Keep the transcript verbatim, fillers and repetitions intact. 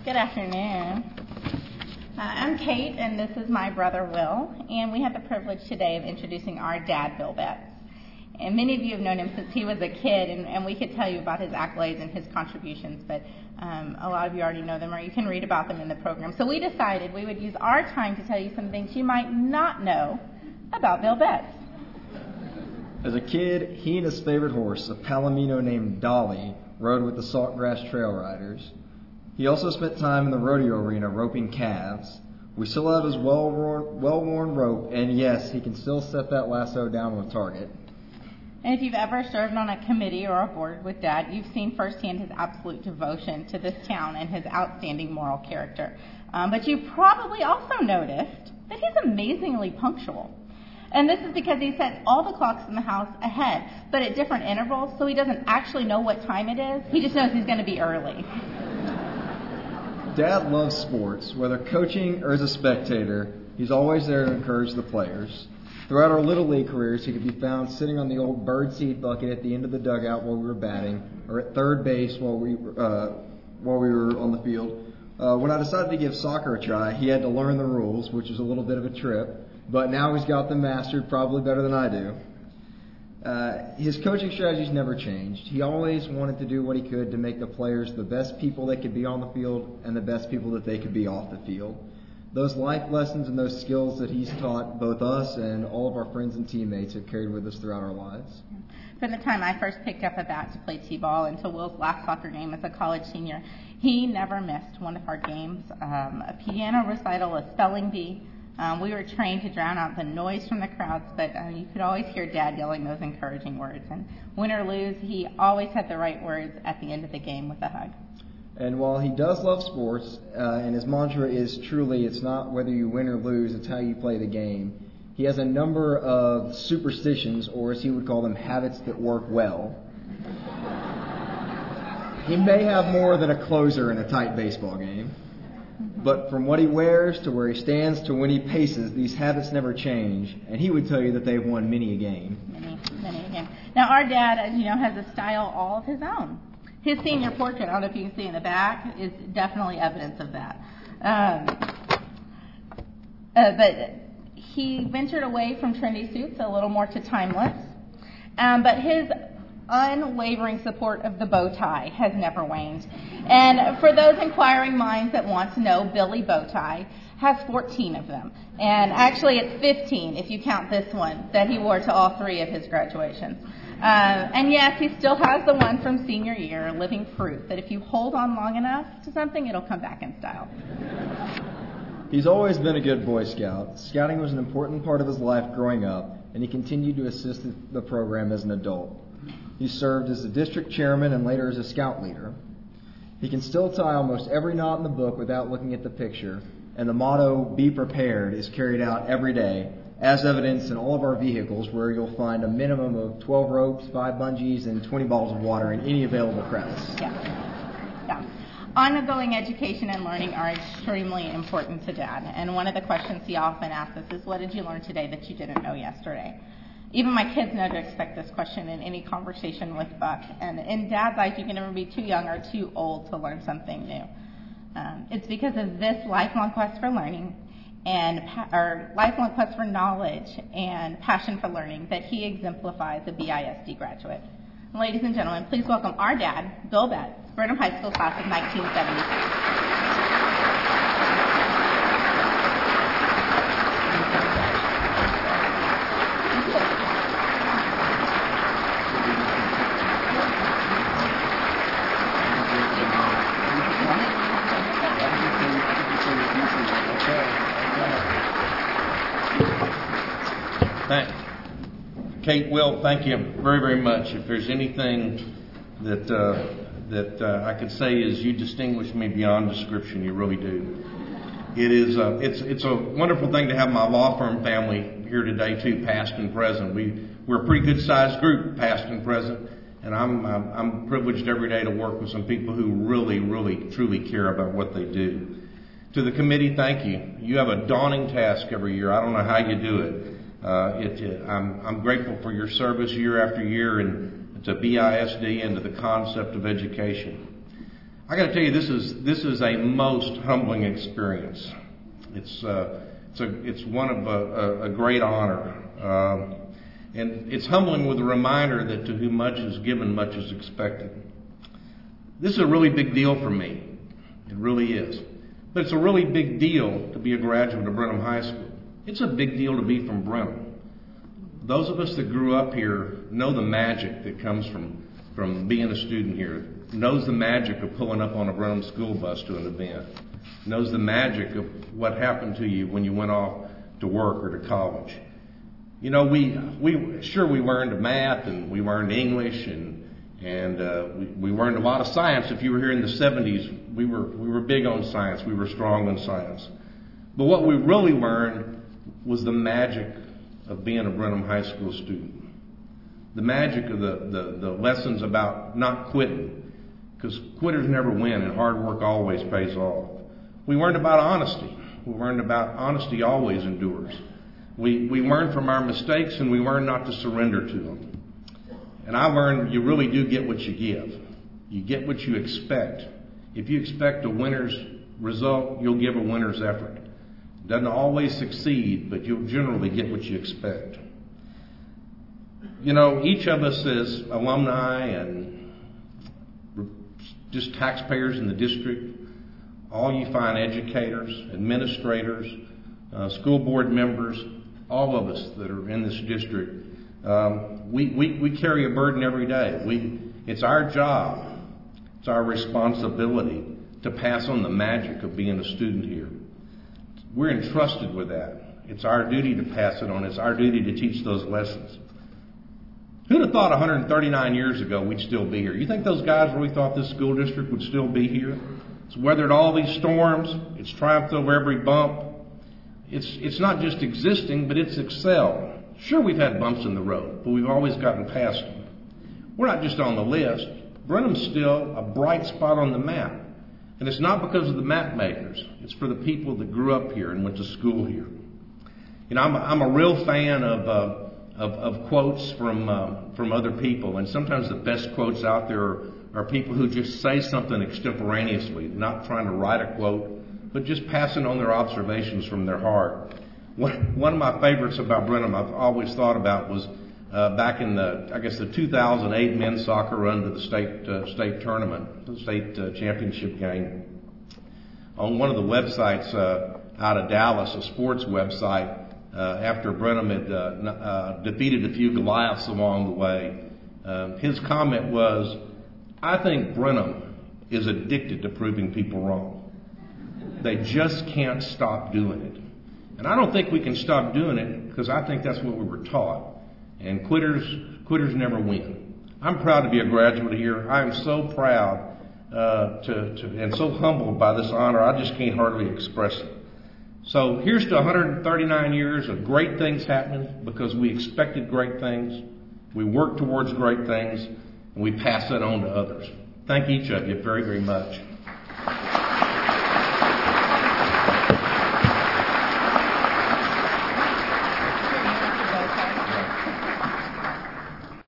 Good afternoon. Uh, I'm Kate, and this is my brother, Will, and we have the privilege today of introducing our dad, Bill Betts. And many of you have known him since he was a kid, and, and we could tell you about his accolades and his contributions, but um, a lot of you already know them, or you can read about them in the program. So we decided we would use our time to tell you some things you might not know about Bill Betts. As a kid, he and his favorite horse, a Palomino named Dolly, rode with the Saltgrass Trail Riders. He also spent time in the rodeo arena roping calves. We still have his well-worn, well-worn rope, and yes, he can still set that lasso down on a target. And if you've ever served on a committee or a board with Dad, you've seen firsthand his absolute devotion to this town and his outstanding moral character. Um, but you've probably also noticed that he's amazingly punctual. And this is because he sets all the clocks in the house ahead, but at different intervals, so he doesn't actually know what time it is. He just knows he's going to be early. Dad loves sports. Whether coaching or as a spectator, he's always there to encourage the players. Throughout our Little League careers, he could be found sitting on the old birdseed bucket at the end of the dugout while we were batting, or at third base while we uh, while we were on the field. Uh, when I decided to give soccer a try, he had to learn the rules, which was a little bit of a trip, but now he's got them mastered probably better than I do. Uh, his coaching strategies never changed. He always wanted to do what he could to make the players the best people they could be on the field and the best people that they could be off the field. Those life lessons and those skills that he's taught both us and all of our friends and teammates have carried with us throughout our lives. From the time I first picked up a bat to play t-ball until Will's last soccer game as a college senior, he never missed one of our games, um, a piano recital, a spelling bee. Um, we were trained to drown out the noise from the crowds, but uh, you could always hear Dad yelling those encouraging words. And win or lose, he always had the right words at the end of the game with a hug. And while he does love sports, uh, and his mantra is truly, it's not whether you win or lose, it's how you play the game, he has a number of superstitions, or as he would call them, habits that work well. He may have more than a closer in a tight baseball game. But from what he wears to where he stands to when he paces, these habits never change. And he would tell you that they've won many a game. Many, many a game. Now, our dad, as you know, has a style all of his own. His senior portrait, I don't know if you can see in the back, is definitely evidence of that. Um, uh, but he ventured away from trendy suits a little more to timeless. Um, but his unwavering support of the bow tie has never waned. And for those inquiring minds that want to know, Billy Bowtie has fourteen of them. And actually it's fifteen if you count this one that he wore to all three of his graduations. Uh, and yes, he still has the one from senior year, living proof that if you hold on long enough to something, it'll come back in style. He's always been a good Boy Scout. Scouting was an important part of his life growing up, and he continued to assist the program as an adult. He served as the district chairman and later as a scout leader. He can still tie almost every knot in the book without looking at the picture, and the motto, "Be prepared," is carried out every day, as evidenced in all of our vehicles, where you'll find a minimum of twelve ropes, five bungees, and twenty bottles of water in any available crevice. Yeah. Yeah. Ongoing education and learning are extremely important to Dad, and one of the questions he often asks us is, what did you learn today that you didn't know yesterday? Even my kids know to expect this question in any conversation with Buck. And in Dad's eyes, you can never be too young or too old to learn something new. Um, it's because of this lifelong quest for learning and pa- or lifelong quest for knowledge and passion for learning that he exemplifies a B I S D graduate. And ladies and gentlemen, please welcome our dad, Bill Betts, Burnham High School class of nineteen seventy-six. Kate, Will, thank you very, very much. If there's anything that uh, that uh, I could say is you distinguish me beyond description, you really do. It is uh, it's it's a wonderful thing to have my law firm family here today too, past and present. We we're a pretty good sized group, past and present, and I'm I'm, I'm privileged every day to work with some people who really, really, truly care about what they do. To the committee, thank you. You have a daunting task every year. I don't know how you do it. Uh, it, I'm, I'm grateful for your service year after year and to B I S D and to the concept of education. I got to tell you, this is this is a most humbling experience. It's uh, it's a it's one of a, a, a great honor, um, and it's humbling with a reminder that to whom much is given, much is expected. This is a really big deal for me. It really is. But it's a really big deal to be a graduate of Brenham High School. It's a big deal to be from Brenham. Those of us that grew up here know the magic that comes from, from being a student here, knows the magic of pulling up on a Brenham school bus to an event, knows the magic of what happened to you when you went off to work or to college. You know, we, we sure we learned math and we learned English and And uh, we, we learned a lot of science. If you were here in the seventies, we were we were big on science. We were strong on science. But what we really learned was the magic of being a Brenham High School student. The magic of the, the, the lessons about not quitting. Because quitters never win and hard work always pays off. We learned about honesty. We learned about honesty always endures. We, we learned from our mistakes and we learned not to surrender to them. And I learned you really do get what you give. You get what you expect. If you expect a winner's result, you'll give a winner's effort. It doesn't always succeed, but you'll generally get what you expect. You know, each of us as alumni and just taxpayers in the district, all you fine educators, administrators, uh, school board members, all of us that are in this district, Um, we, we, we carry a burden every day. We, it's our job, it's our responsibility to pass on the magic of being a student here. We're entrusted with that. It's our duty to pass it on. It's our duty to teach those lessons. Who'd have thought one hundred thirty-nine years ago we'd still be here? You think those guys really thought this school district would still be here? It's weathered all these storms. It's triumphed over every bump. It's, it's not just existing, but it's excelled. Sure, we've had bumps in the road, but we've always gotten past them. We're not just on the list. Brenham's still a bright spot on the map. And it's not because of the map makers. It's for the people that grew up here and went to school here. You know, I'm a, I'm a real fan of, uh, of, of quotes from, uh, from other people. And sometimes the best quotes out there are, are people who just say something extemporaneously, not trying to write a quote, but just passing on their observations from their heart. One of my favorites about Brenham I've always thought about was uh, back in the, I guess, the two thousand eight men's soccer run to the state uh, state tournament, the state uh, championship game. On one of the websites uh, out of Dallas, a sports website, uh, after Brenham had uh, uh, defeated a few Goliaths along the way, uh, his comment was, "I think Brenham is addicted to proving people wrong. They just can't stop doing it." And I don't think we can stop doing it because I think that's what we were taught. And quitters, quitters never win. I'm proud to be a graduate here. I am so proud uh, to, to and so humbled by this honor. I just can't hardly express it. So here's to one hundred thirty-nine years of great things happening because we expected great things. We worked towards great things, and we pass that on to others. Thank each of you very, very much.